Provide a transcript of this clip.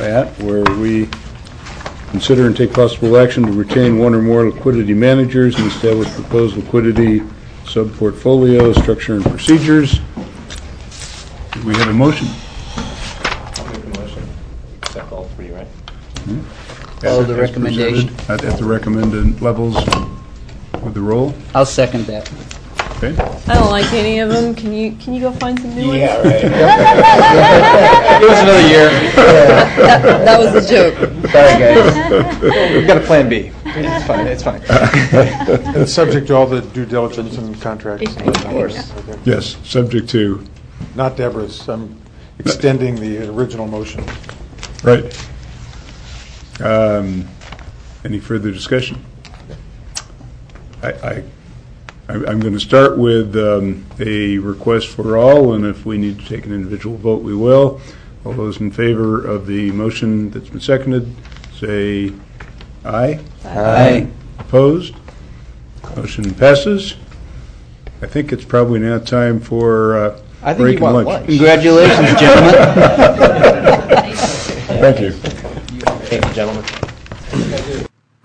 at, where we consider and take possible action to retain one or more liquidity managers and establish proposed liquidity sub-portfolio structure and procedures. Do we have a motion? I'll make a motion. Accept all three, right? Follow the recommendation. At the recommended levels with the roll? I'll second that. Okay. I don't like any of them. Can you go find some new ones? Yeah, right. Give us another year. That was a joke. Sorry, guys. We've got a plan B. It's fine. It's fine. It's subject to all the due diligence and contracts. Of course. Yes, subject to. Not Deborah's. I'm extending the original motion. Right. Any further discussion? I'm going to start with a request for all, and if we need to take an individual vote, we will. All those in favor of the motion that's been seconded, say aye. Aye. Opposed? Motion passes. I think it's probably now time for I think break you and want lunch. Congratulations, gentlemen. Thank you.